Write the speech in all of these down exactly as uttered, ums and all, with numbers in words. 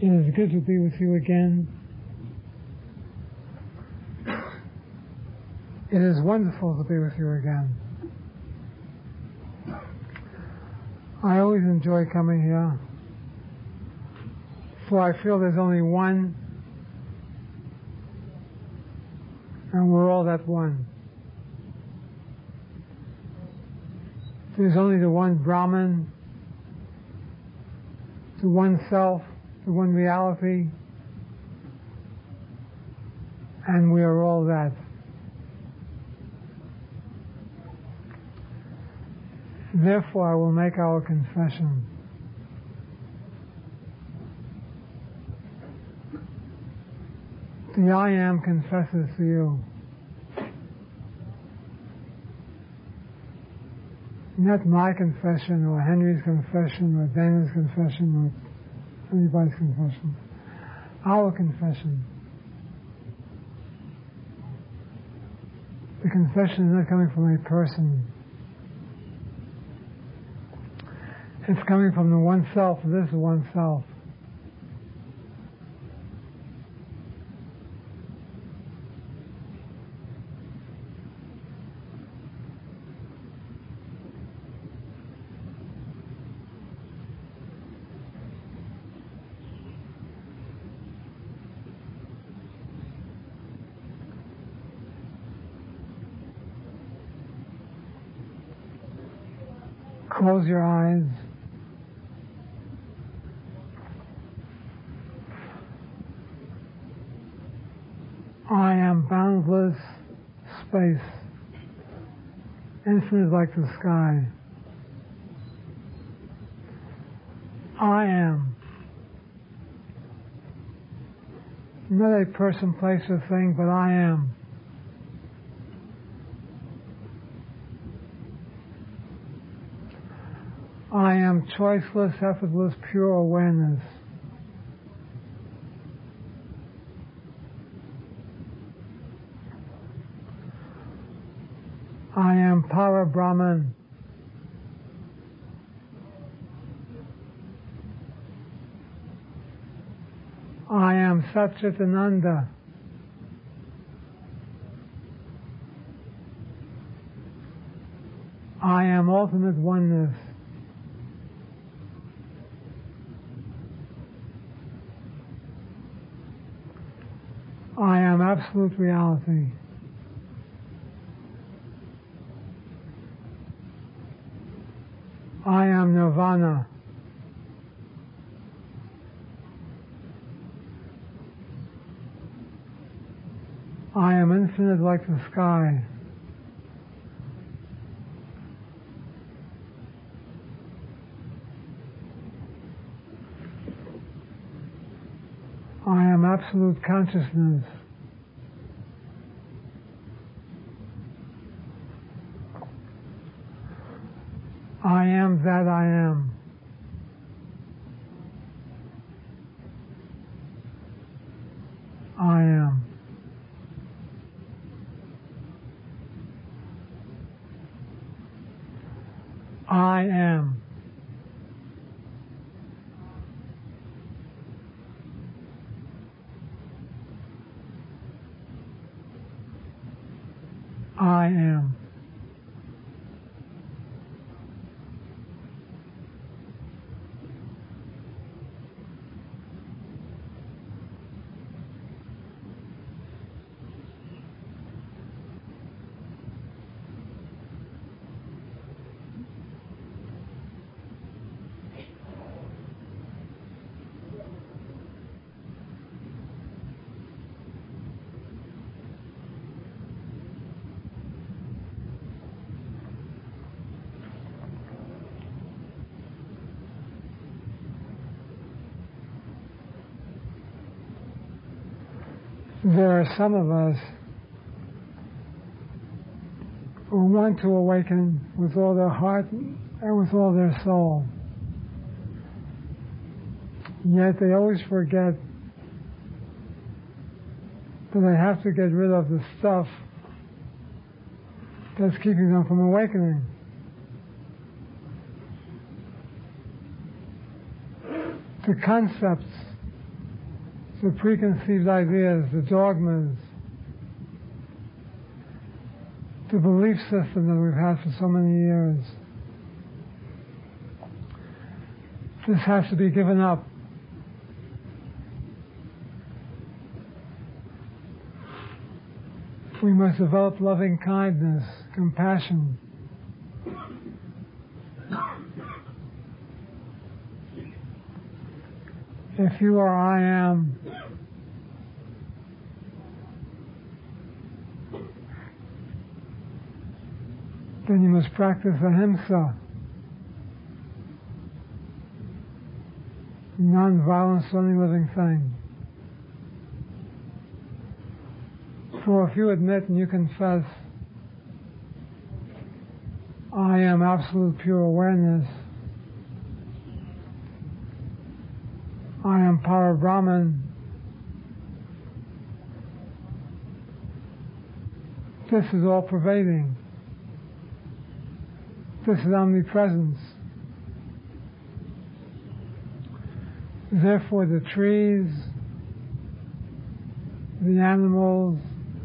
It is good to be with you again. It is wonderful to be with you again. I always enjoy coming here, for I feel there's only one, and we're all that one. There's only the one Brahman, the one self, the one reality, and we are all that. Therefore, I will make our confession. The I Am confesses to you. Not my confession, or Henry's confession, or Dana's confession, or anybody's confession. Our confession. The confession is not coming from a person. It's coming from the one self. This is one self. Close your eyes. I am boundless space, infinite like the sky. I am. Not a person, place, or thing, but I am. I am choiceless, effortless, pure awareness. I am Para Brahman. I am Sat Chit Ananda. I am ultimate oneness. I am absolute reality. I am Nirvana. I am infinite like the sky. I am absolute consciousness. I am that I am. I am. I am. I am. There are some of us who want to awaken with all their heart and with all their soul. Yet they always forget that they have to get rid of the stuff that's keeping them from awakening. The concepts the preconceived ideas, the dogmas, the belief system that we've had for so many years. This has to be given up. We must develop loving kindness, compassion. If you are I am, then you must practice ahimsa, non-violence to any living thing. For if you admit and you confess, I am absolute pure awareness, I am Para Brahman, this is all pervading, this is omnipresence. Therefore the trees, the animals,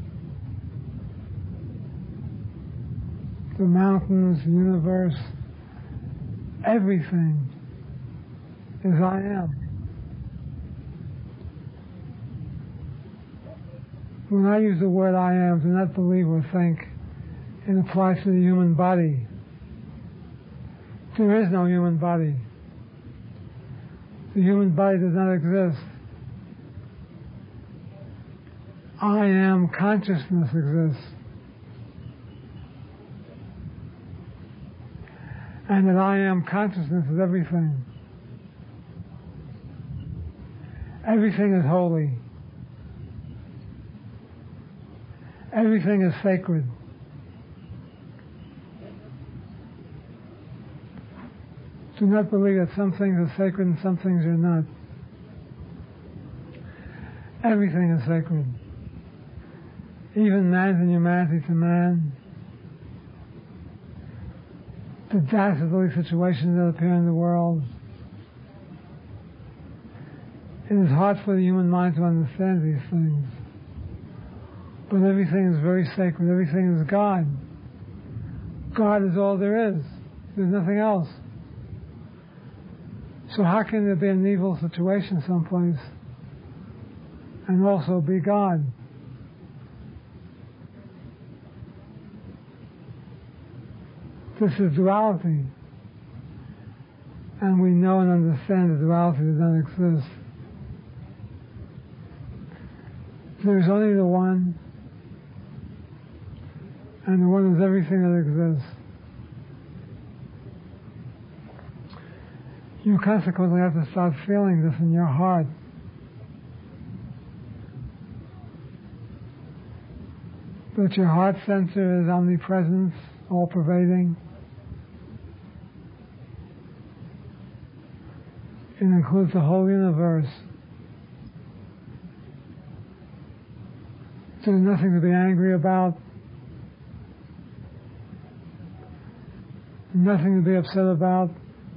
the mountains, the universe, everything is I am. When I use the word I am, do not believe or think it applies to the human body. There is no human body. The human body does not exist. I am consciousness exists. And that I am consciousness is everything. Everything is holy. Everything is sacred. Do not believe that some things are sacred and some things are not. Everything is sacred. Even man's inhumanity to man, the dastardly situations that appear in the world. It is hard for the human mind to understand these things. But everything is very sacred. Everything is God. God is all there is. There's nothing else. So how can there be an evil situation someplace and also be God? This is duality. And we know and understand that duality does not exist. There is only the one, and the one is everything that exists. You consequently have to start feeling this in your heart. That your heart center is omnipresence, all-pervading. It includes the whole universe. There's nothing to be angry about, nothing to be upset about.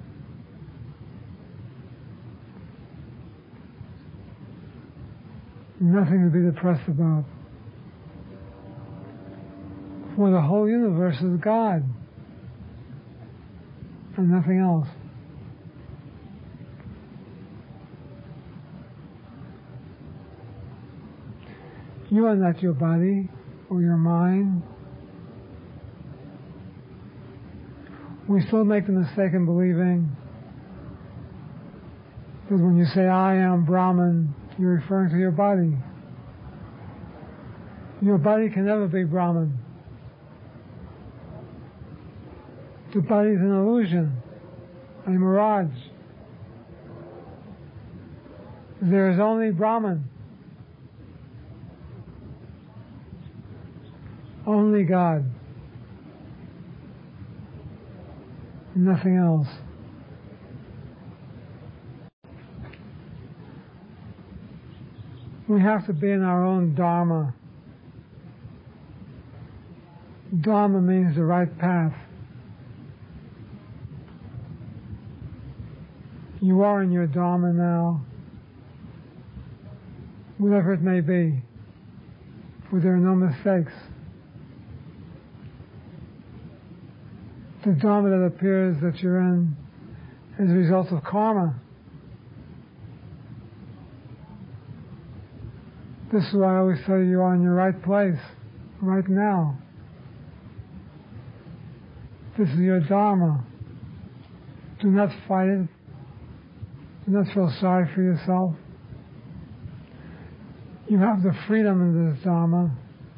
Nothing to be depressed about. For the whole universe is God and nothing else. You are not your body or your mind. We still make the mistake in believing that when you say I am Brahman, you're referring to your body. Your body can never be Brahman. The body is an illusion, a mirage. There is only Brahman. Only God. Nothing else. We have to be in our own Dharma. Dharma means the right path. You are in your Dharma now. whatever it may be, where there are no mistakes. The Dharma that appears that you're in is a result of karma. This is why I always tell you you are in your right place, right now. This is your Dharma. Do not fight it. Do not feel sorry for yourself. You have the freedom in this Dharma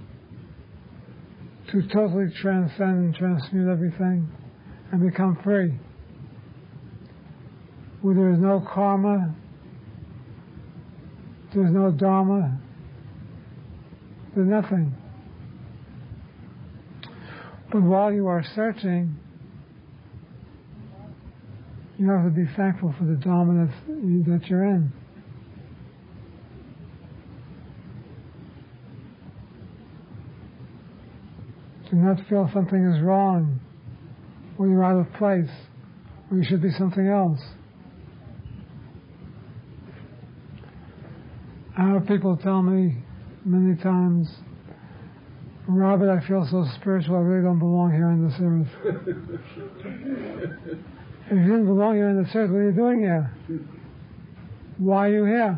to totally transcend and transmute everything and become free. Where there is no karma, there's no Dharma, there's nothing. But while you are searching, you have to be thankful for the Dharma that's, that you're in. Do not feel something is wrong, or you're out of place, or you should be something else. I have people tell me many times, Robert, I feel so spiritual, I really don't belong here on this earth. If you didn't belong here on this earth, what are you doing here? Why are you here?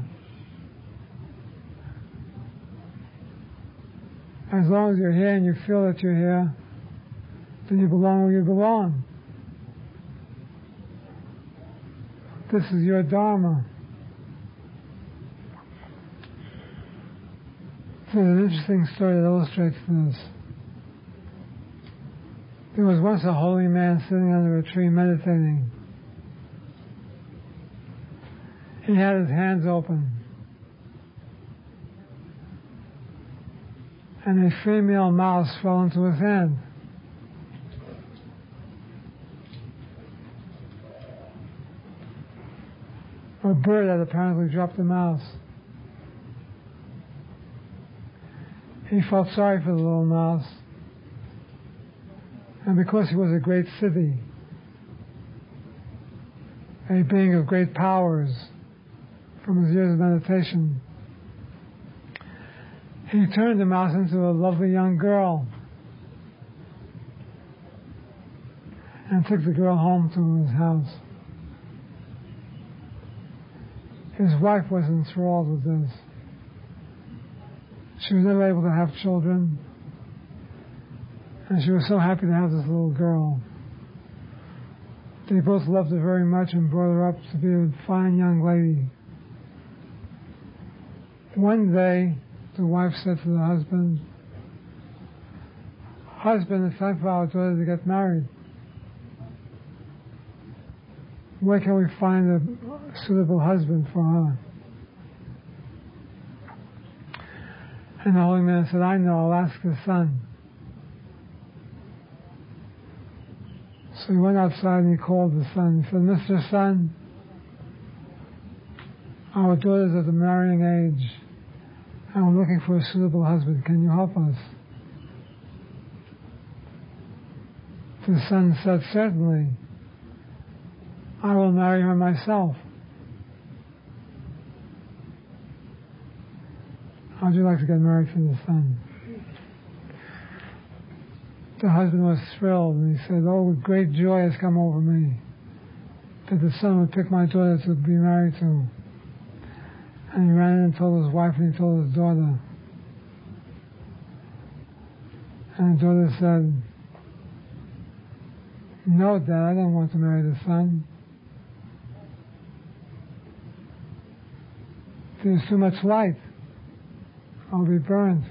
As long as you're here and you feel that you're here, then you belong where you belong. This is your Dharma. There's an interesting story that illustrates this. There was once a holy man sitting under a tree meditating. He had his hands open. And a female mouse fell into his hand. A bird had apparently dropped the mouse. He felt sorry for the little mouse. And because he was a great siddhi, a being of great powers from his years of meditation, he turned the mouse into a lovely young girl and took the girl home to his house. His wife was enthralled with this. She was never able to have children, and she was so happy to have this little girl. They both loved her very much and brought her up to be a fine young lady. One day, the wife said to the husband, "Husband, it's time for our daughter to get married. Where can we find a suitable husband for her?" And the holy man said, "I know, I'll ask the son." So he went outside and he called the son. He said, "Mister Son, our daughter's at the marrying age, and we're looking for a suitable husband. Can you help us?" The son said, "Certainly. I will marry her myself. How would you like to get married to the son?" The husband was thrilled, and he said, "Oh, great joy has come over me that the son would pick my daughter to be married to." And he ran in and told his wife, and he told his daughter. And the daughter said, "No, Dad, I don't want to marry the son. There's too much light. I'll be burned.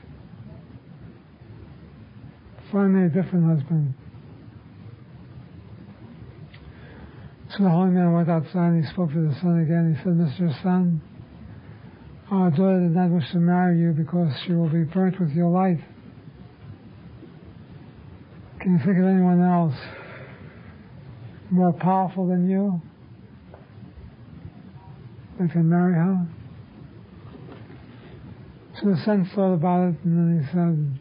Find me a different husband." So the holy man went outside and he spoke to the son again. He said, "Mister Son, our daughter did not wish to marry you because she will be burnt with your light. Can you think of anyone else more powerful than you that can marry her?" So the son thought about it, and then he said,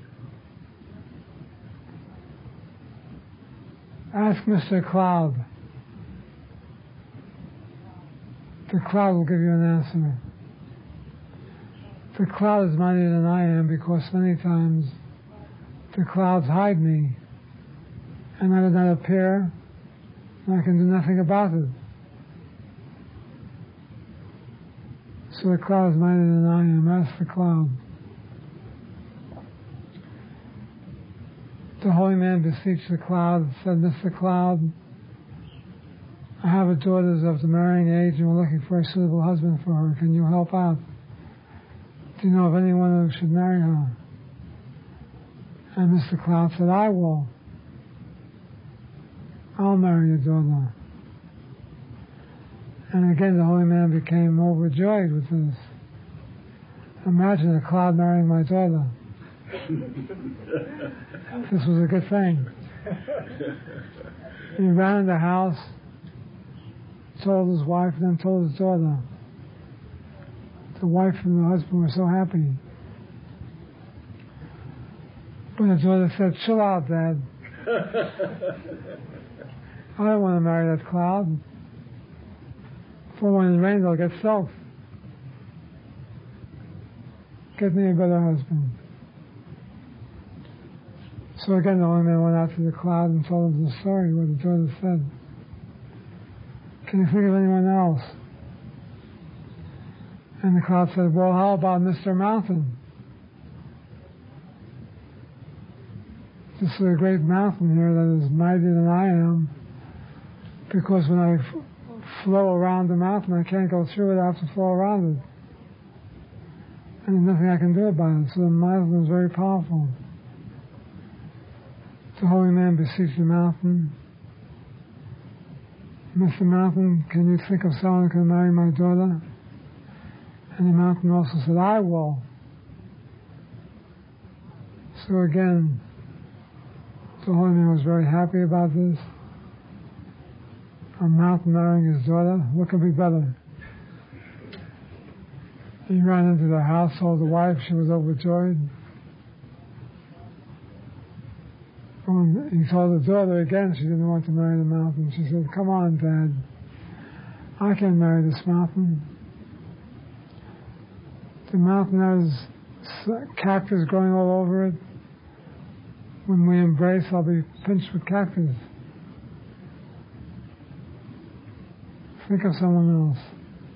"Ask Mister Cloud. The cloud will give you an answer." the cloud is mightier than I am, because many times the clouds hide me and I do not appear and I can do nothing about it. So the cloud is mightier than I am. Ask the cloud. The holy man beseeched the cloud, said, Mister Cloud, I have a daughter of the marrying age and we're looking for a suitable husband for her. Can you help out? Do you know of anyone who should marry her? And Mister Cloud said, I will. I'll marry your daughter. And again the holy man became overjoyed with this. Imagine a cloud marrying my daughter. This was a good thing. He ran in the house, told his wife, and then told his daughter. The wife and the husband were so happy. But the daughter said, chill out, Dad. I don't want to marry that cloud. For when it rains, I'll get soaked. Get me a better husband. So again, the holy man went out to the cloud and told him the story, what the daughter said. Can you think of anyone else? And the cloud said, well, how about Mister Mountain? This is a great mountain here that is mightier than I am, because when I f- flow around the mountain, I can't go through it, I have to flow around it. And there's nothing I can do about it. So the mountain is very powerful. The holy man beseeched the mountain. Mister Mountain, can you think of someone who can marry my daughter? And the mountain also said, I will. So again, the holy man was very happy about this. A mountain marrying his daughter. What could be better? He ran into the house, told the wife, she was overjoyed. When he told the daughter again, she didn't want to marry the mountain. She said, come on, Dad. I can marry this mountain. The mountain has cactus growing all over it. When we embrace, I'll be pinched with cactus. Think of someone else.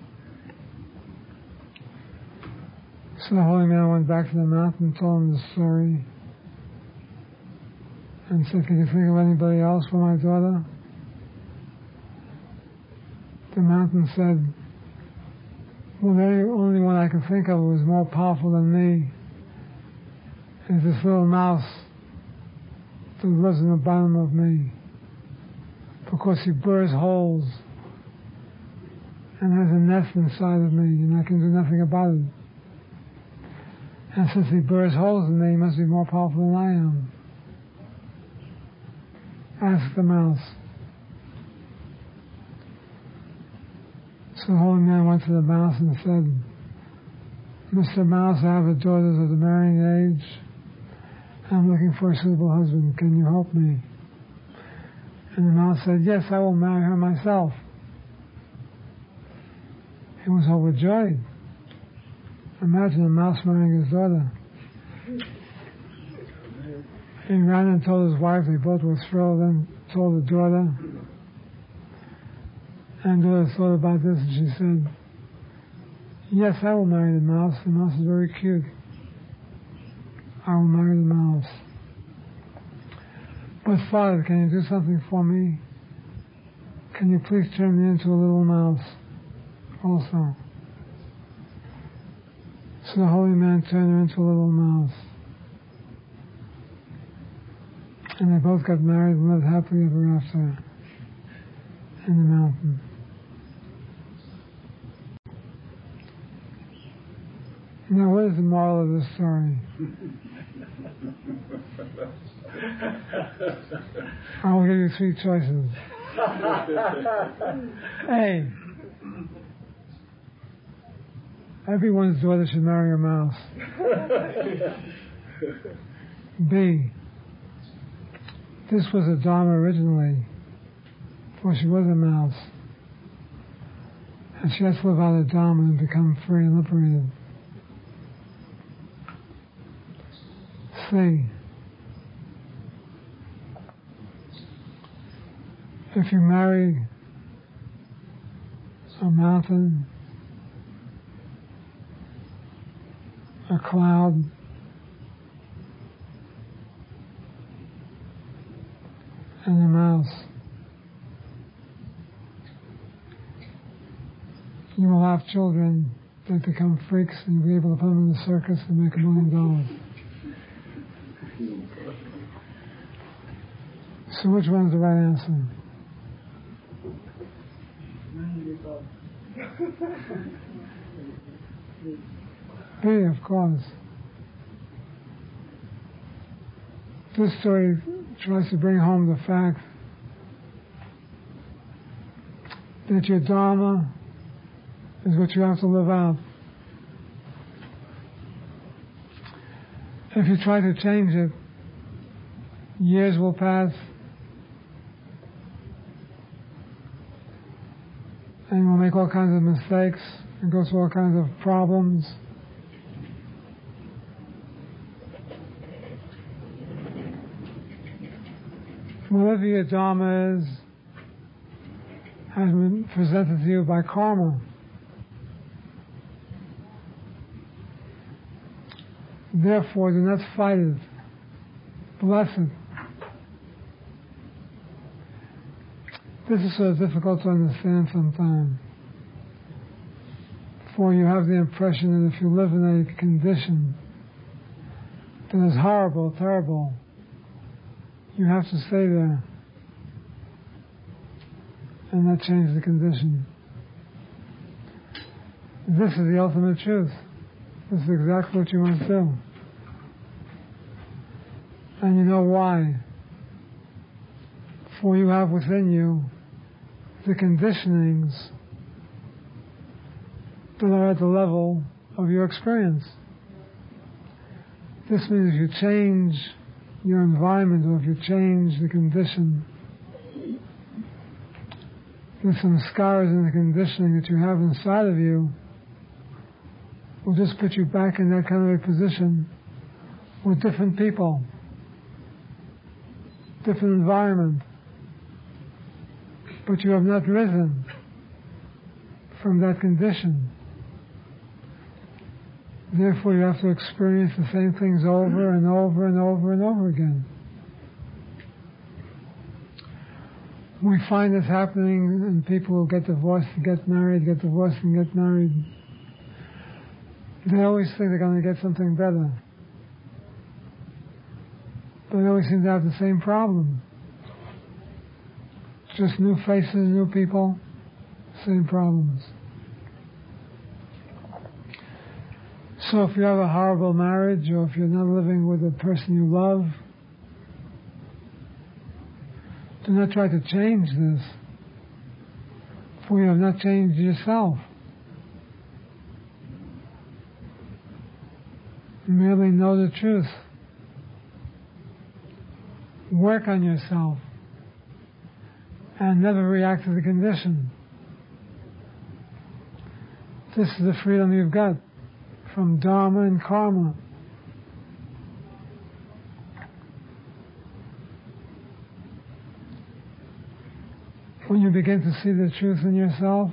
So the holy man went back to the mountain, told him the story, and said, can you think of anybody else for my daughter? The mountain said, well, the only one I can think of who is more powerful than me is this little mouse that lives in the bottom of me, because he burrs holes and has a nest inside of me, and I can do nothing about it. And since he burrs holes in me, he must be more powerful than I am. Ask the mouse. So the holy man went to the mouse and said, Mister Mouse, I have a daughter of the marrying age. I'm looking for a suitable husband. Can you help me? And the mouse said, yes, I will marry her myself. He was overjoyed. Imagine a mouse marrying his daughter. He ran and told his wife. They both were thrilled, and told the daughter. And the daughter thought about this, and she said, yes, I will marry the mouse. The mouse is very cute. I will marry the mouse. But Father, can you do something for me? Can you please turn me into a little mouse also? So the holy man turned her into a little mouse. And they both got married and lived happily ever after in the mountain. Now, what is the moral of this story? I will give you three choices. A. Everyone's daughter should marry a mouse. B. This was a Dharma originally, for she was a mouse. And she has to live out of Dharma and become free and liberated. sea. If you marry a mountain, a cloud, and a mouse, you will have children that become freaks and you'll be able to put them in the circus and make a million dollars. So which one's the right answer? B, of course. This story tries to bring home the fact that your dharma is what you have to live out. If you try to change it, years will pass and you'll make all kinds of mistakes and go through all kinds of problems. Whatever your dharma is has been presented to you by karma. Therefore, do not fight it. Bless it. This is so difficult to understand sometimes. For you have the impression that if you live in a condition that is horrible, terrible, you have to stay there and not change the condition. This is the ultimate truth. This is exactly what you must do. And you know why. For you have within you the conditionings that are at the level of your experience. This means if you change your environment or if you change the condition, the samskaras and the conditioning that you have inside of you will just put you back in that kind of a position with different people, different environment. But you have not risen from that condition. Therefore, you have to experience the same things over and over and over and over again. We find this happening in people who get divorced and get married, get divorced and get married. They always think they're going to get something better. But they always seem to have the same problem. Just new faces, new people, same problems. So if you have a horrible marriage, or if you're not living with the person you love, do not try to change this, for you have not changed yourself. Merely know the truth. Work on yourself and never react to the condition. This is the freedom you've got from dharma and karma. When you begin to see the truth in yourself,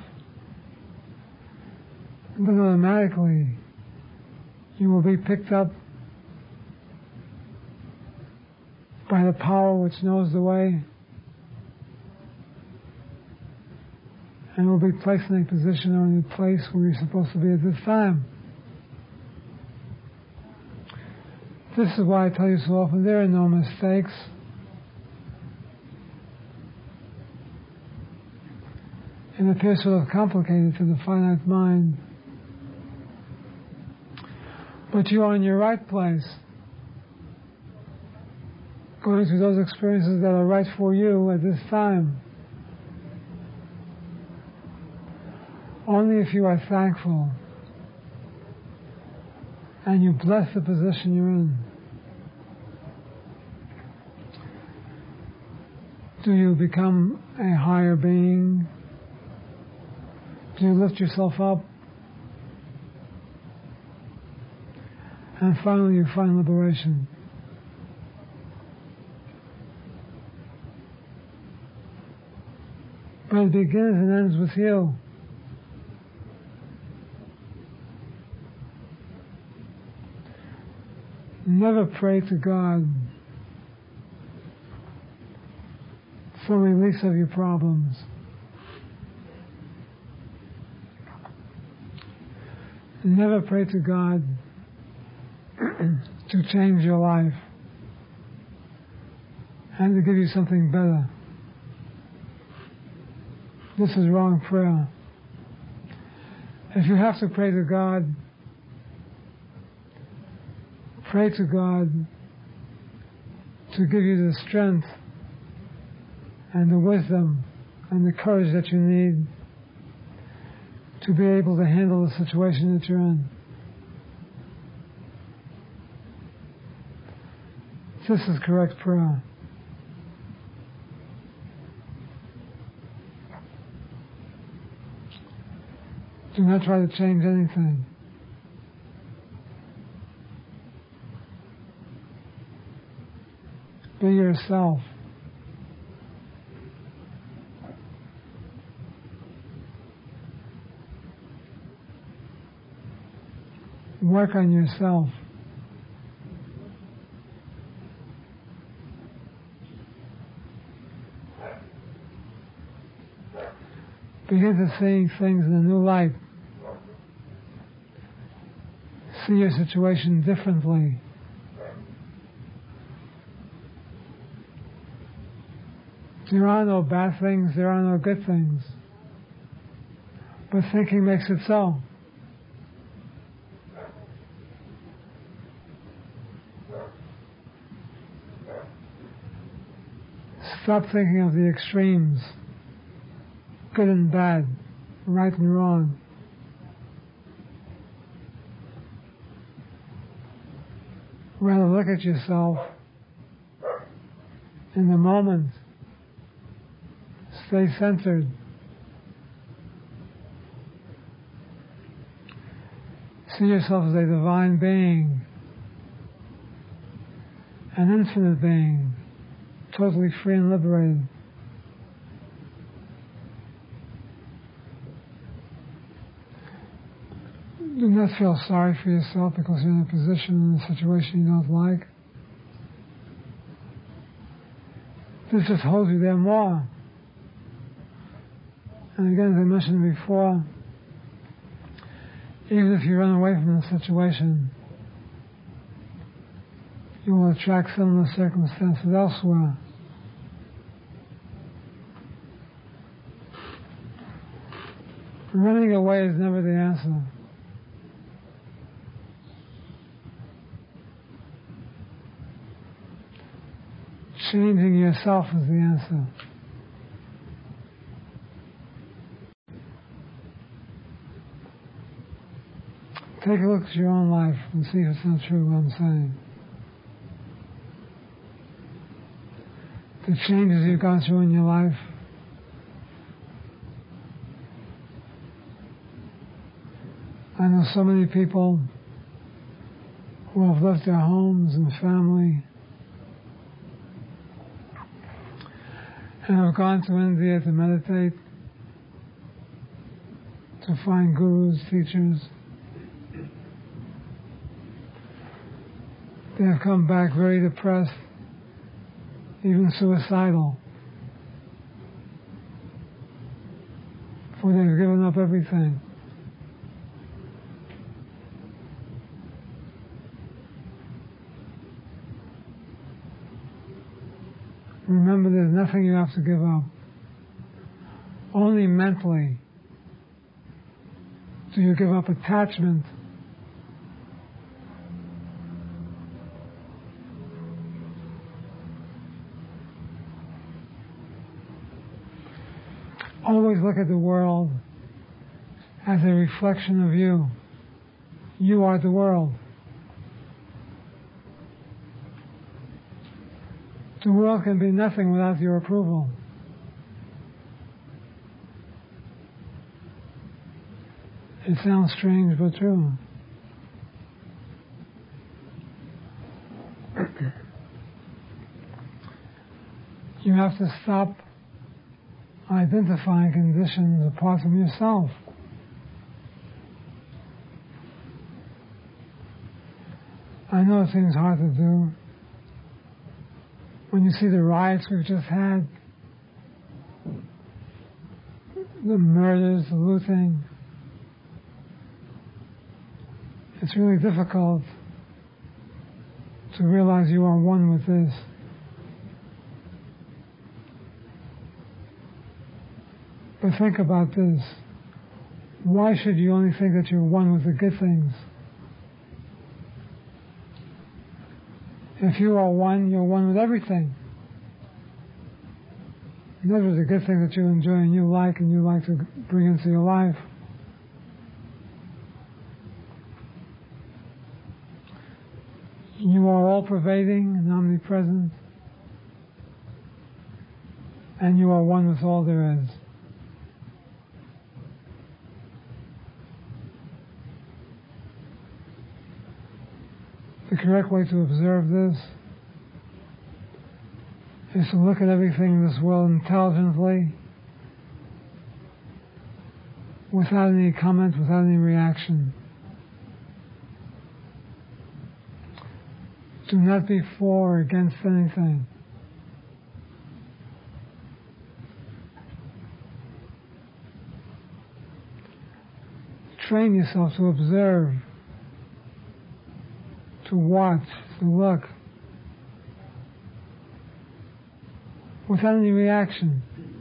then automatically you will be picked up by the power which knows the way, and will be placed in a position or in a place where you're supposed to be at this time. This is why I tell you so often there are no mistakes. It appears sort of complicated to the finite mind. But you are in your right place, going through those experiences that are right for you at this time. Only if you are thankful and you bless the position you're in do you become a higher being. Do you lift yourself up? And finally you find liberation. but it begins and ends with you. Never pray to God for release of your problems. Never pray to God to change your life and to give you something better. This is wrong prayer. If you have to pray to God, pray to God to give you the strength and the wisdom and the courage that you need to be able to handle the situation that you're in. This is correct prayer. Do not try to change anything. Be yourself. Work on yourself. Begin to see things in a new light. See your situation differently. There are no bad things, there are no good things. But thinking makes it so. Stop thinking of the extremes, good and bad, right and wrong. Rather look at yourself in the moment. Stay centered. See yourself as a divine being, an infinite being, totally free and liberated. Do not feel sorry for yourself because you're in a position, in a situation you don't like. This just holds you there more. And again, as I mentioned before, even if you run away from the situation, you will attract similar circumstances elsewhere. Running away is never the answer. Changing yourself is the answer. Take a look at your own life and see if it's not true what I'm saying. The changes you've gone through in your life, I know so many people who have left their homes and family and have gone to India to meditate, to find gurus, teachers. They have come back very depressed, even suicidal, for they've given up everything. Remember, there's nothing you have to give up. Only mentally do you give up attachment. Always look at the world as a reflection of you. You are the world. The world can be nothing without your approval. It sounds strange, but true. You have to stop identifying conditions apart from yourself. I know it seems hard to do. When you see the riots we've just had, the murders, the looting, it's really difficult to realize you are one with this. But think about this. Why should you only think that you're one with the good things? If you are one, you're one with everything. In other words, the good things that you enjoy and you like and you like to bring into your life. You are all-pervading and omnipresent, and you are one with all there is. The correct way to observe this is to look at everything in this world intelligently, without any comment, without any reaction. Do not be for or against anything. Train yourself to observe, to watch, to look, without any reaction.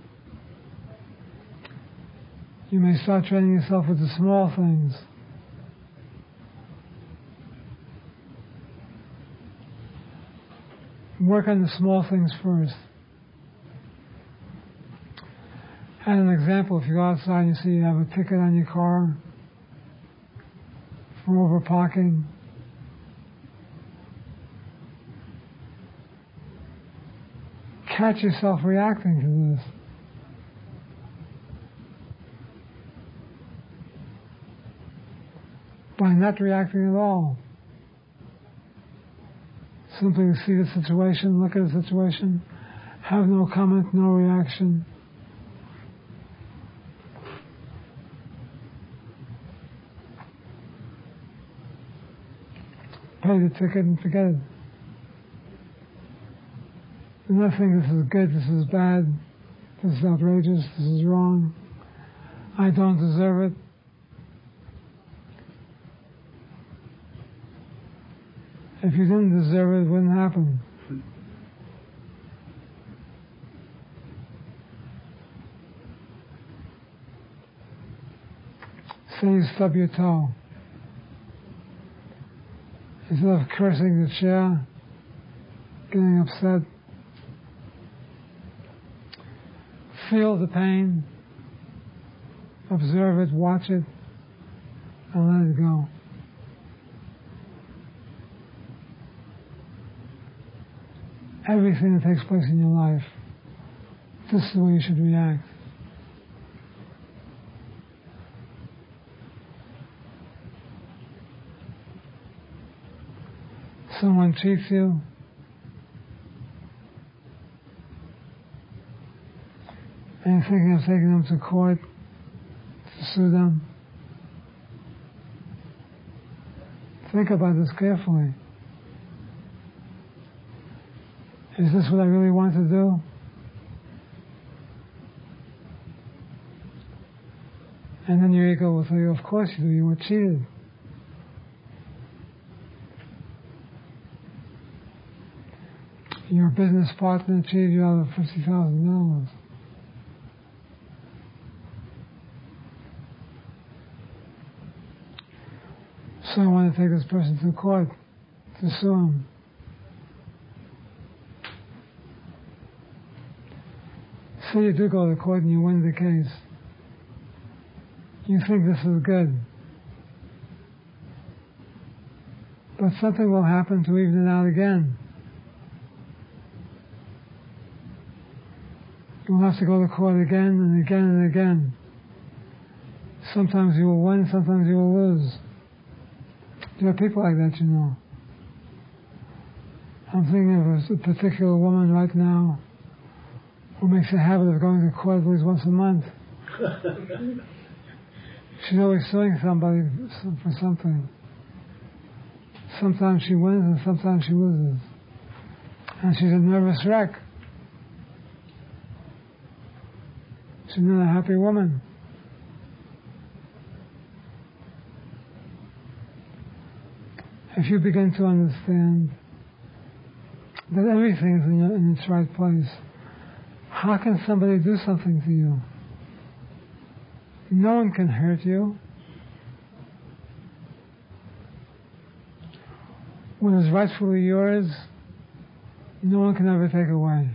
You may start training yourself with the small things. Work on the small things first. As an example, if you go outside and you see you have a ticket on your car for over parking, catch yourself reacting to this. By not reacting at all. Simply to see the situation, look at the situation, have no comment, no reaction. Pay the ticket and forget it. Do not think this is good, this is bad, this is outrageous, this is wrong, I don't deserve it. If you didn't deserve it, it wouldn't happen. Say you stub your toe. Instead of cursing the chair, getting upset, feel the pain, observe it, watch it, and let it go. Everything that takes place in your life, this is the way you should react. Someone cheats you, and you're thinking of taking them to court to sue them. Think about this carefully. Is this what I really want to do? And then your ego will tell you, of course you do, you were cheated. Your business partner cheated you out of fifty thousand dollars. So I want to take this person to court to sue him. Say you do go to court and you win the case. You think this is good. But something will happen to even it out again. You'll have to go to court again and again and again. Sometimes you will win, sometimes you will lose. There are people like that, you know. I'm thinking of a particular woman right now who makes a habit of going to court at least once a month. She's always suing somebody for something. Sometimes she wins and sometimes she loses. And she's a nervous wreck. She's not a happy woman. If you begin to understand that everything is in, your, in its right place, how can somebody do something to you? No one can hurt you. What is rightfully yours, no one can ever take away.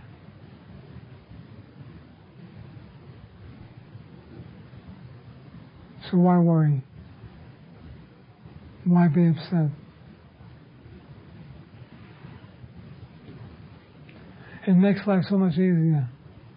So why worry? Why be upset? It makes life so much easier.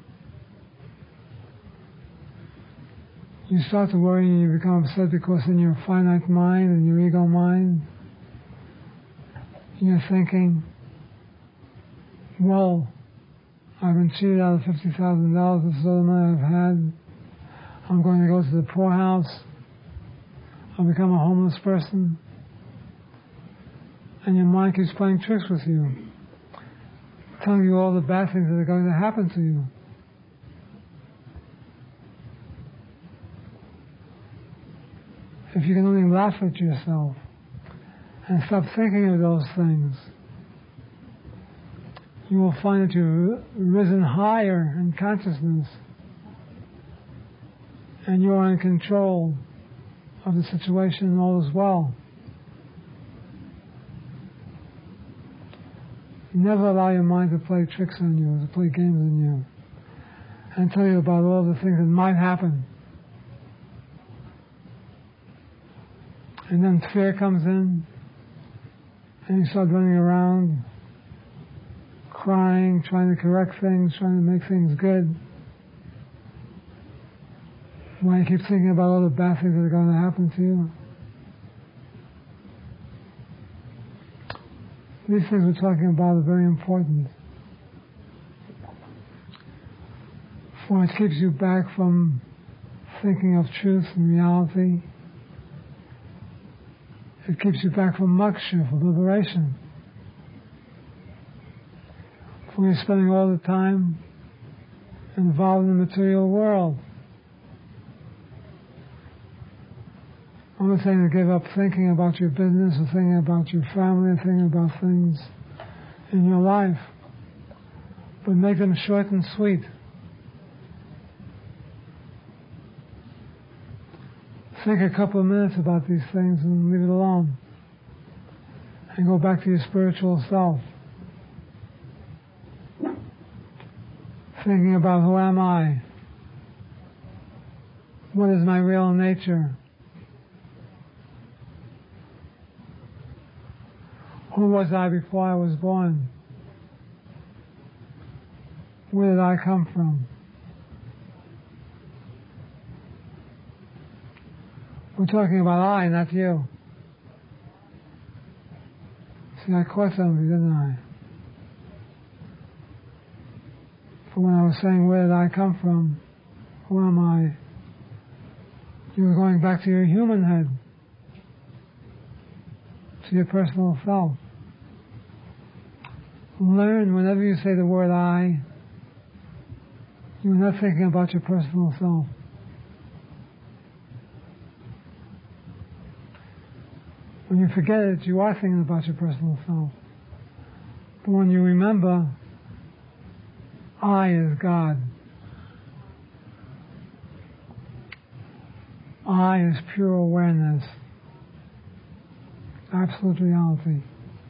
You start to worry and you become upset because in your finite mind and your ego mind, you're thinking, well, I've been cheated out of fifty thousand dollars, this is all the money I've had. I'm going to go to the poorhouse. I'll become a homeless person. And your mind keeps playing tricks with you, telling you all the bad things that are going to happen to you. If you can only laugh at yourself and stop thinking of those things, you will find that you've risen higher in consciousness and you're in control of the situation and all is well. Never allow your mind to play tricks on you, to play games on you, and tell you about all the things that might happen. And then fear comes in, and you start running around, crying, trying to correct things, trying to make things good. Why you keep thinking about all the bad things that are going to happen to you. These things we're talking about are very important. For it keeps you back from thinking of truth and reality. It keeps you back from moksha, from liberation. For you're spending all the time involved in the material world. I'm not saying to give up thinking about your business or thinking about your family or thinking about things in your life, but make them short and sweet. Think a couple of minutes about these things and leave it alone. And go back to your spiritual self. Thinking about who am I? What is my real nature? Who was I before I was born? Where did I come from? We're talking about I, not you. See, I caught some of you, didn't I? For when I was saying, where did I come from? Who am I? You were going back to your human head, to your personal self. Learn whenever you say the word I, you're not thinking about your personal self. When you forget it, you are thinking about your personal self. But when you remember, I is God. I is pure awareness. Absolute reality.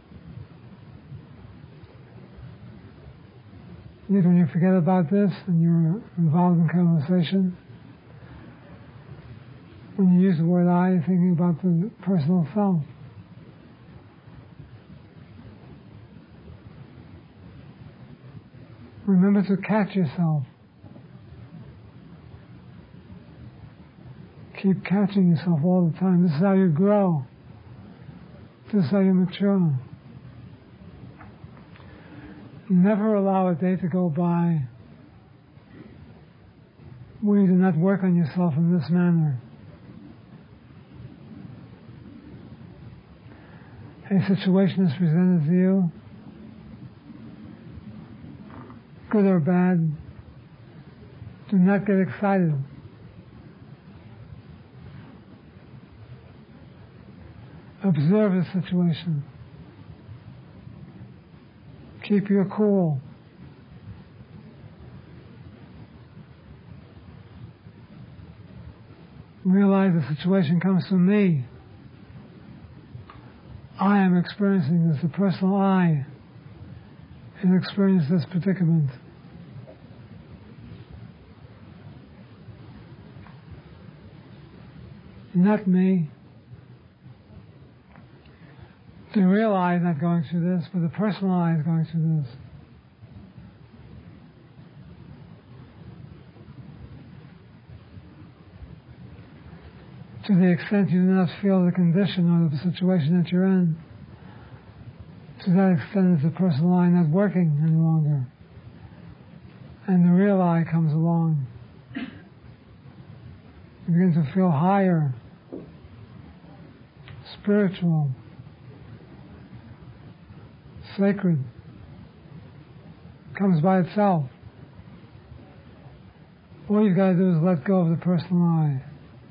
Yet when you forget about this and you're involved in conversation, when you use the word I, you're thinking about the personal self. Remember to catch yourself. Keep catching yourself all the time. This is how you grow. This is how you mature. Never allow a day to go by where you do not work on yourself in this manner. A situation is presented to you, good or bad, do not get excited. Observe the situation. Keep your cool. Realize the situation comes from me. I am experiencing this. The personal I has experienced this predicament. Not me. The real I is not going through this, but the personal I is going through this. To the extent you do not feel the condition or the situation that you're in, to that extent is the personal I not working any longer. And the real I comes along. You begin to feel higher, spiritual, sacred. Comes by itself. All you've got to do is let go of the personal I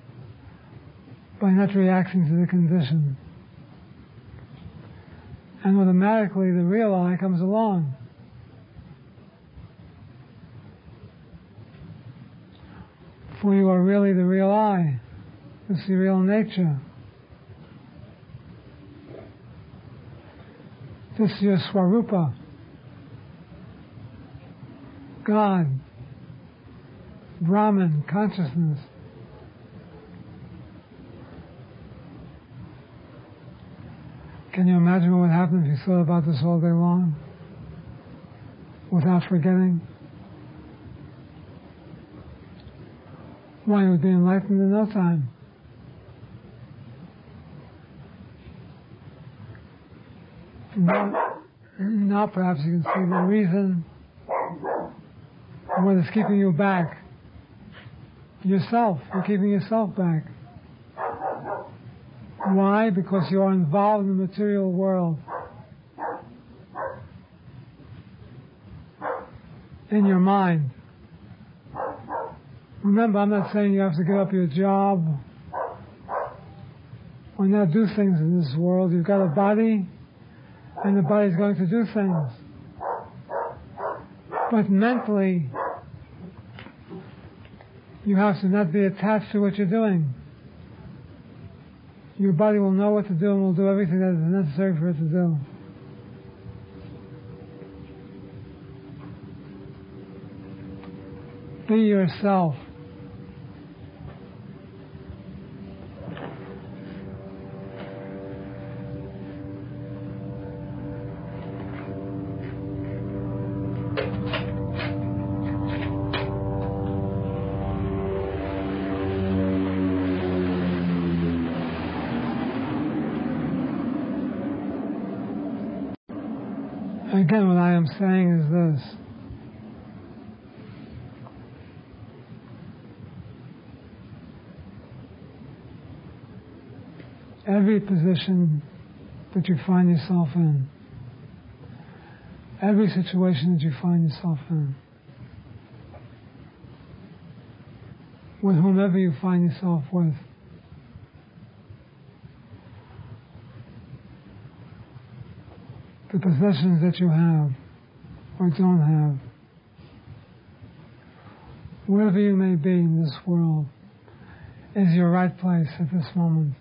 by not reacting to the condition. And automatically the real I comes along. For you are really the real I. It's the real nature. This is your Swarupa. God. Brahman, consciousness. Can you imagine what would happen if you thought about this all day long? Without forgetting? Why, you would be enlightened in no time. Now, now perhaps you can see the reason what is keeping you back. Yourself. You're keeping yourself back. Why? Because you are involved in the material world. In your mind. Remember, I'm not saying you have to give up your job or not do things in this world. You've got a body, and the body's going to do things. But mentally, you have to not be attached to what you're doing. Your body will know what to do and will do everything that is necessary for it to do. Be yourself. Again, what I am saying is this. Every position that you find yourself in, every situation that you find yourself in, with whomever you find yourself with, the possessions that you have or don't have, wherever you may be in this world, is your right place at this moment.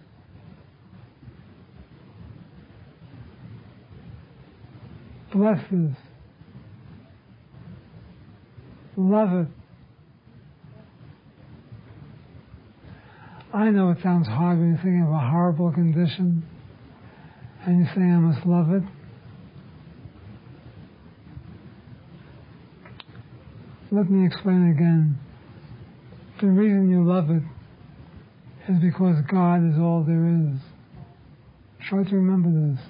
Bless this. Love it. I know it sounds hard when you're thinking of a horrible condition and you say, I must love it. Let me explain again. The reason you love it is because God is all there is. Try to remember this.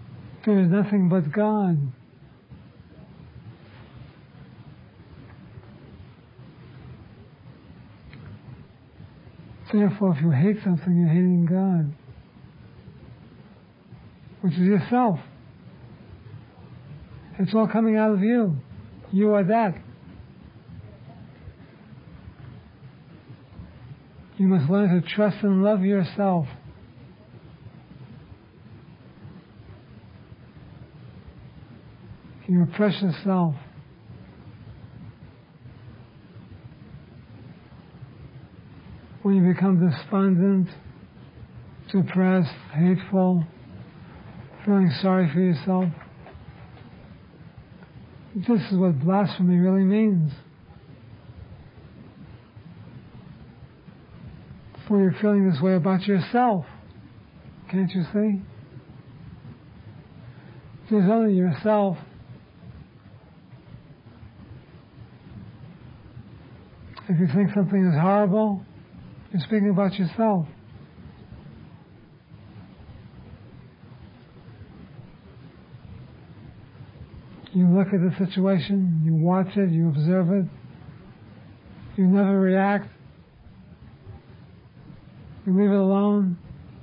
There is nothing but God. Therefore, if you hate something, you're hating God, which is yourself. It's all coming out of you. You are that. You must learn to trust and love yourself. Your precious self. When you become despondent, depressed, hateful, feeling sorry for yourself, this is what blasphemy really means. For you're feeling this way about yourself. Can't you see? There's only yourself. If you think something is horrible, you're speaking about yourself. You look at the situation, you watch it, you observe it, you never react, you leave it alone,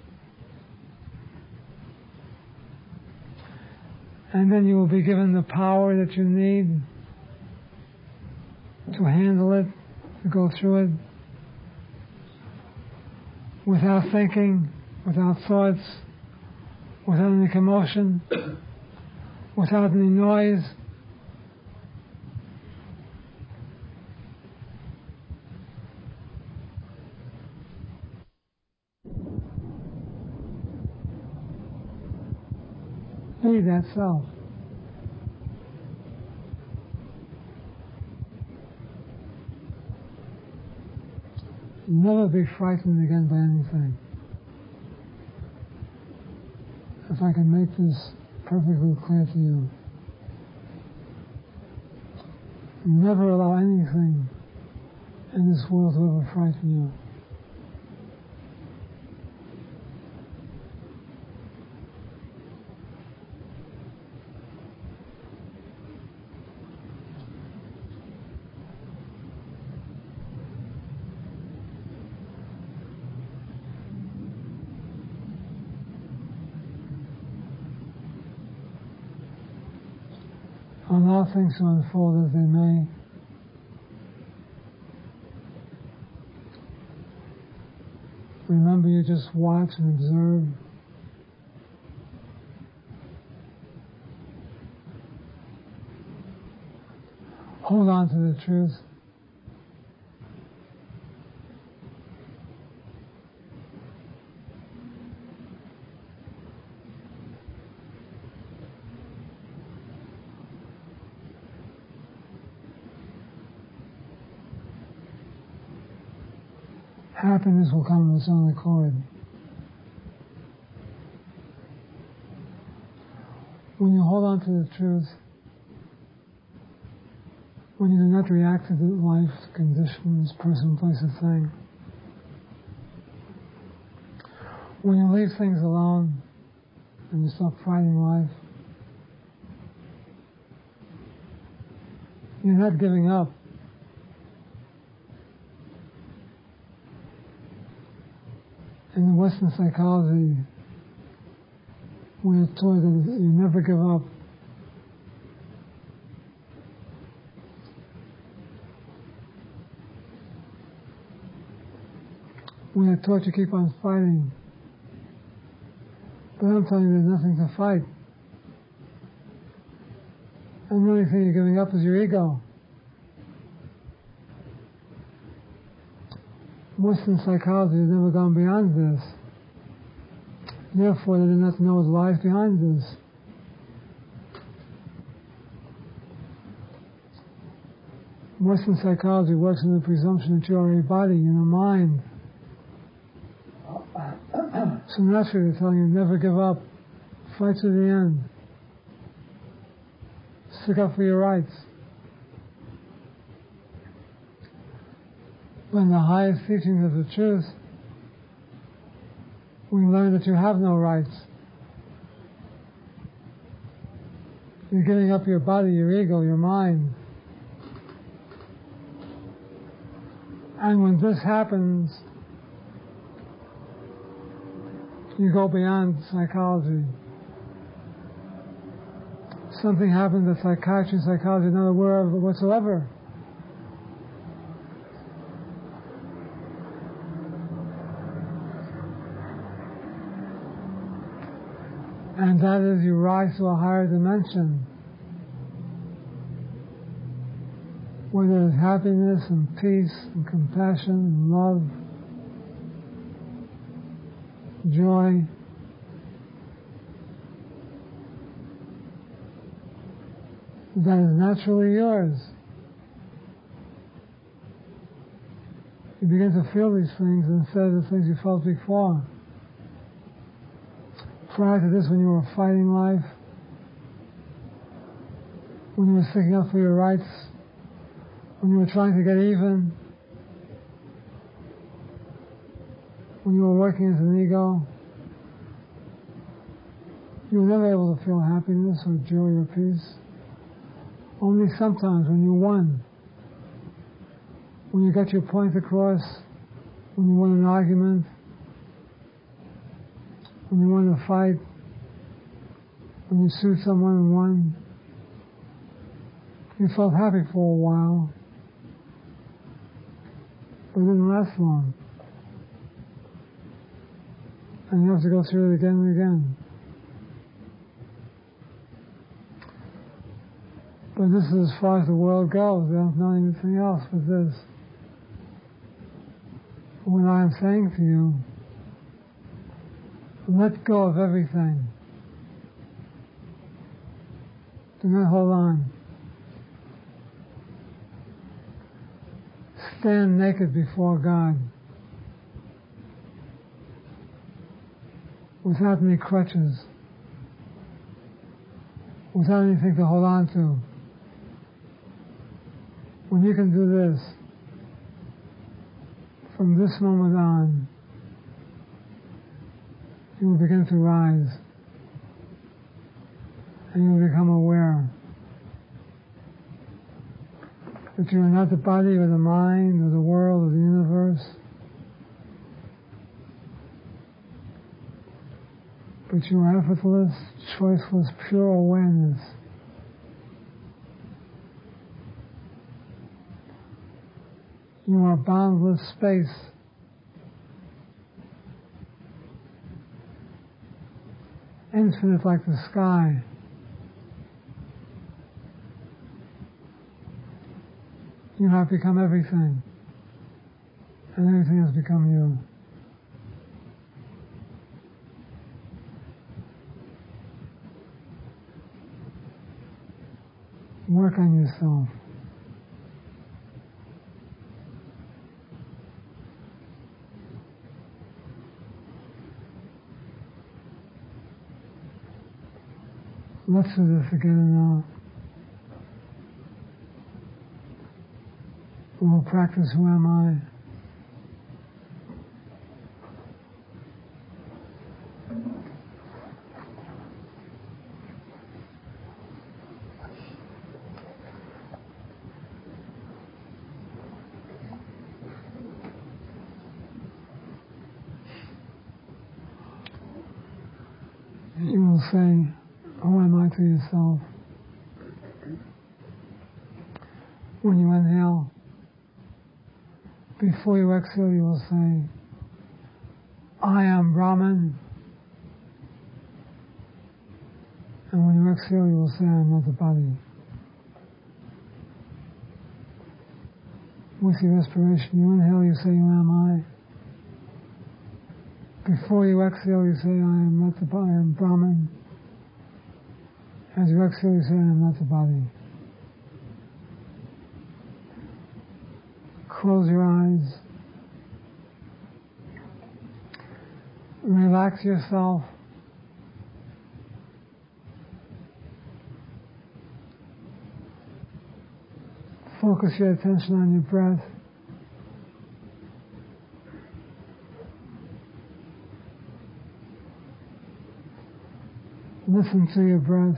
and then you will be given the power that you need to handle it, to go through it, without thinking, without thoughts, without any commotion, without any noise. Be that self. Never be frightened again by anything. If I can make this perfectly clear to you. Never allow anything in this world to ever frighten you. Allow things to unfold as they may. Remember, you just watch and observe. Hold on to the truth. Happiness will come of its own accord. When you hold on to the truth, when you do not react to the life, conditions, person, place, or thing, when you leave things alone and you stop fighting life, you're not giving up. In the Western psychology, we are taught that you never give up. We are taught to keep on fighting. But I'm telling you, there's nothing to fight. And the only thing you're giving up is your ego. Western psychology has never gone beyond this. Therefore, they do not know what lies behind this. Western psychology works on the presumption that you are a body and a mind. So naturally, they're telling you, never give up. Fight to the end. Stick up for your rights. But in the highest teachings of the truth, we learn that you have no rights. You're giving up your body, your ego, your mind. And when this happens, You go beyond psychology. Something happens that psychiatry and psychology are not aware of whatsoever. And that is, you rise to a higher dimension where there is happiness and peace and compassion and love, joy. That is naturally yours. You begin to feel these things instead of the things you felt before. Prior to this, when you were fighting life, when you were sticking up for your rights, when you were trying to get even, when you were working as an ego, you were never able to feel happiness or joy or peace. Only sometimes when you won, when you got your point across, when you won an argument, when you won a fight, when you sued someone and won, you felt happy for a while, but it didn't last long. And you have to go through it again and again. But this is as far as the world goes. They don't know anything else but this. What I am saying to you, let go of everything. Do not hold on. Stand naked before God without any crutches, without anything to hold on to. When you can do this, from this moment on, you will begin to rise, and you will become aware that you are not the body or the mind or the world or the universe, but you are effortless, choiceless, pure awareness. You are boundless space. Infinite like the sky. You have become everything, and everything has become you. Work on yourself. Let's do this again now. We'll practice who am I. You will say, who am I to yourself? When you inhale, before you exhale, you will say, I am Brahman. And when you exhale, you will say, I am not the body. With your respiration, you inhale, you say, who am I? Before you exhale, you say, I am not the body, I am Brahman. As you exhale, you say, I am not the body. Close your eyes. Relax yourself. Focus your attention on your breath. Listen to your breath.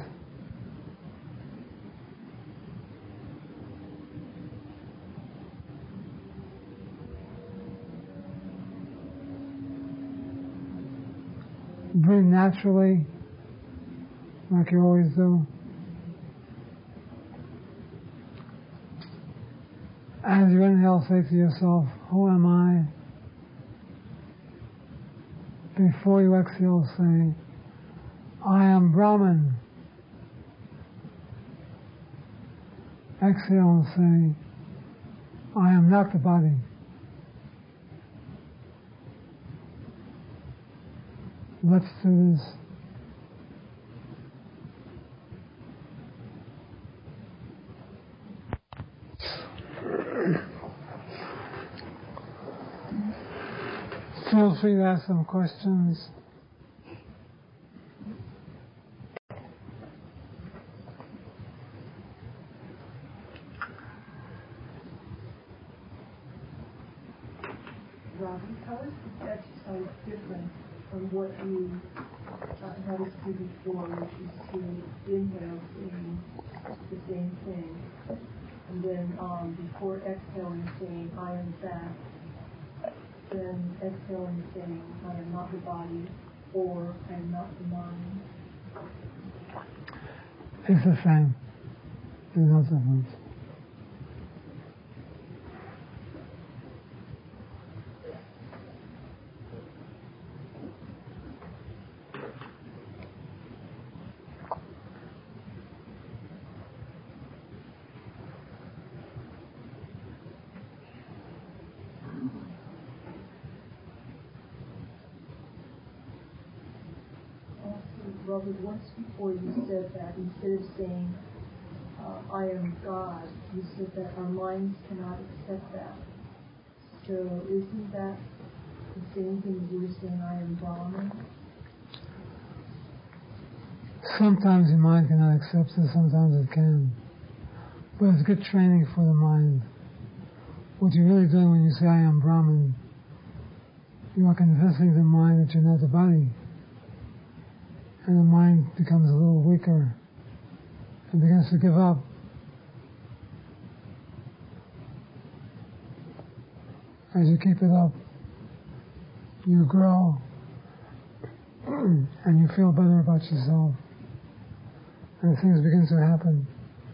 breathe naturally, like you always do. As you inhale, say to yourself, who am I? Before you exhale, say, I am Brahman. Exhale and say, I am not the body. Let's do this. Feel free to ask some questions. Robin, how is this exercise different from what you uh, had us do before, which is to inhale, saying the same thing, and then um, before exhaling, saying, I am that, then exhaling, saying, I am not the body, or I am not the mind? It's the same. There's no difference. Robert, once before you said that instead of saying, uh, I am God, you said that our minds cannot accept that. So isn't that the same thing as you were saying, I am Brahman? Sometimes your mind cannot accept it, sometimes it can. But it's good training for the mind. What you're really doing when you say, I am Brahman, you are convincing the mind that you're not the body. And the mind becomes a little weaker and begins to give up. As you keep it up, you grow and you feel better about yourself. And things begin to happen.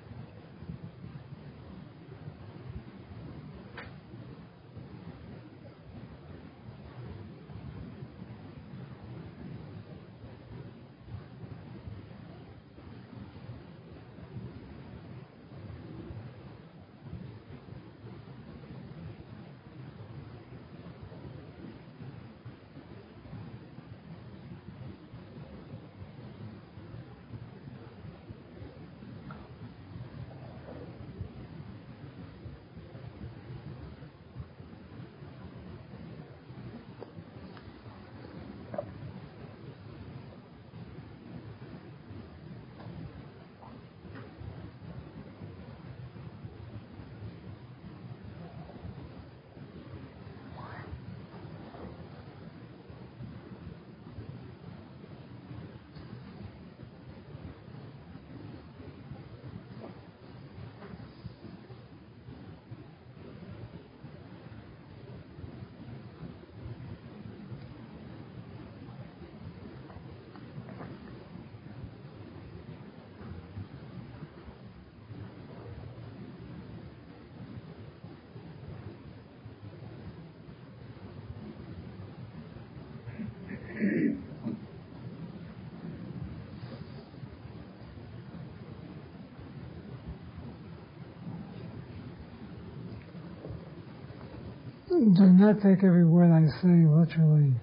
Do not take every word I say literally.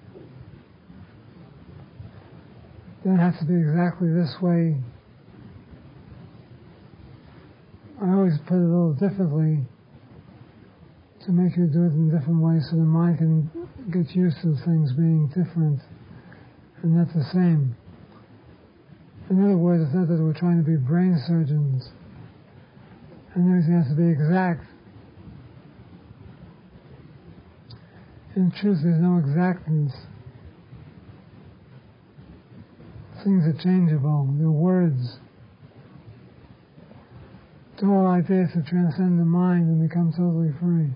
It has to be exactly this way. I always put it a little differently to make you do it in a different way so the mind can get used to things being different and not the same. In other words, it's not that we're trying to be brain surgeons and everything has to be exact. In truth, there's no exactness. Things are changeable. They're words. The whole idea is to transcend the mind and become totally free.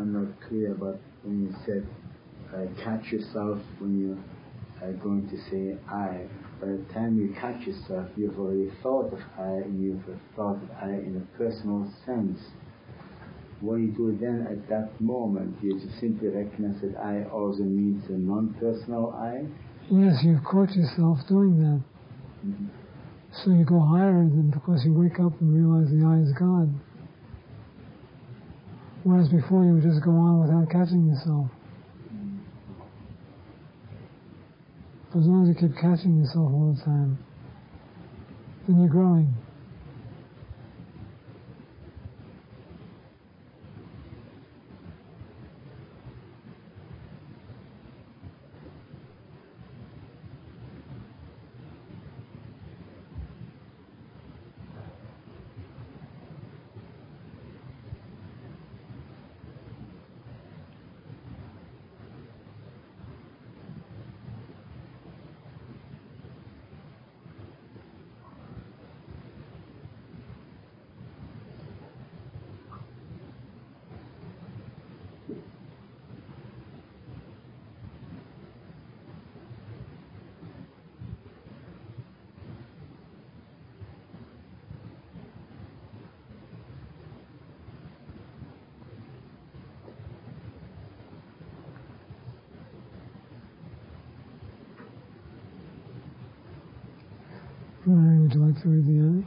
I'm not clear about when you said uh, catch yourself when you are going to say I. By the time you catch yourself, you've already thought of I, and you've thought of I in a personal sense. What do you do then at that moment? You just simply recognize that I also means a non-personal I? Yes, you've caught yourself doing that. Mm-hmm. So you go higher than because you wake up and realize the I is God. Whereas before you would just go on without catching yourself. As long as you keep catching yourself all the time, then you're growing. Mary, would you like to read the Yanni?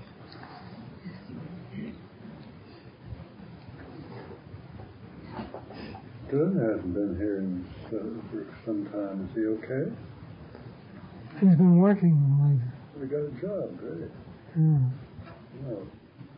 Glenn hasn't been here in, uh, for some time. Is he okay? He's been working lately. We got a job, great. Yeah. No.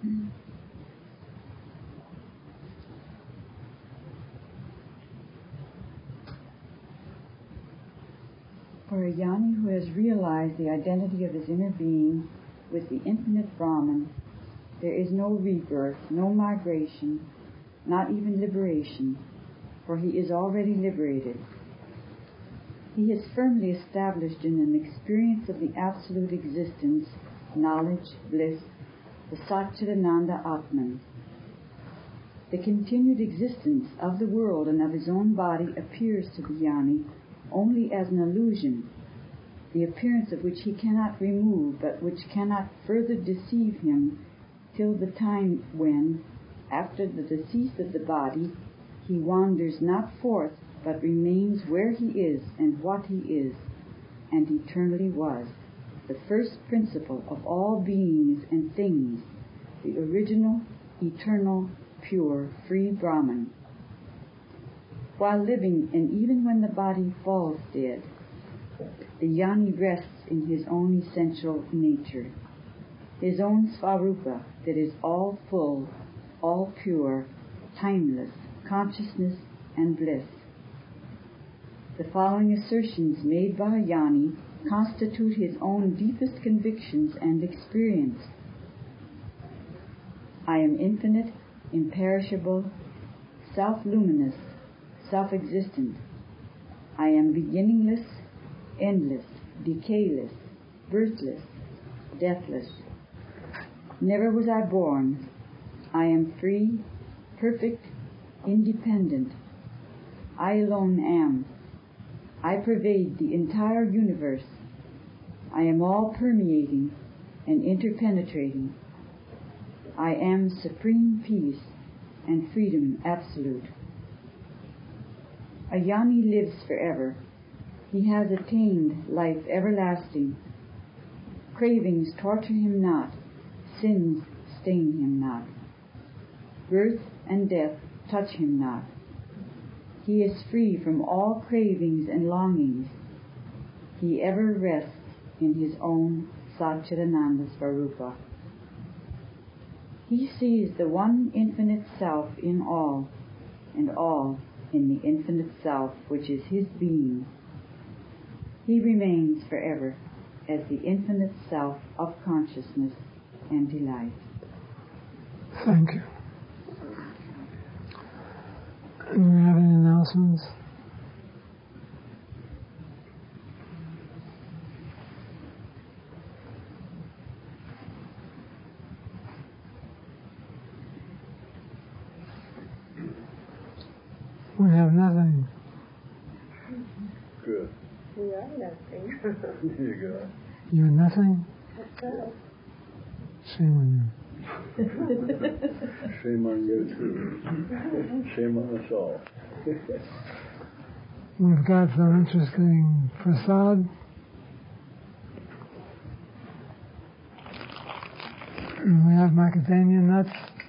For a Jnani who has realized the identity of his inner being with the infinite Brahman, there is no rebirth, no migration, not even liberation, for he is already liberated. He is firmly established in an experience of the absolute existence, knowledge, bliss, the Satchidananda Atman. The continued existence of the world and of his own body appears to the Jnani only as an illusion, the appearance of which he cannot remove, but which cannot further deceive him till the time when, after the decease of the body, he wanders not forth, but remains where he is and what he is, and eternally was, the first principle of all beings and things, the original, eternal, pure, free Brahman. While living, and even when the body falls dead, the Jnani rests in his own essential nature, his own Svarupa that is all full, all pure, timeless, consciousness and bliss. The following assertions made by a Jnani constitute his own deepest convictions and experience. I am infinite, imperishable, self-luminous, self-existent. I am beginningless, endless, decayless, birthless, deathless. Never was I born. I am free, perfect, independent. I alone am. I pervade the entire universe. I am all-permeating and interpenetrating. I am supreme peace and freedom absolute. A Jnani lives forever. He has attained life everlasting. Cravings torture him not. Sins stain him not. Birth and death touch him not. He is free from all cravings and longings. He ever rests in his own Satchidananda Svarupa. He sees the one infinite self in all, and all in the infinite self, which is his being. He remains forever as the infinite self of consciousness and delight. Thank you. Do we have any announcements? We have nothing. Good. We are nothing. There you go. You're nothing? That's right. Shame on Shame on you too. Shame on us all. you. We've got some interesting prasad. And we have macadamia nuts.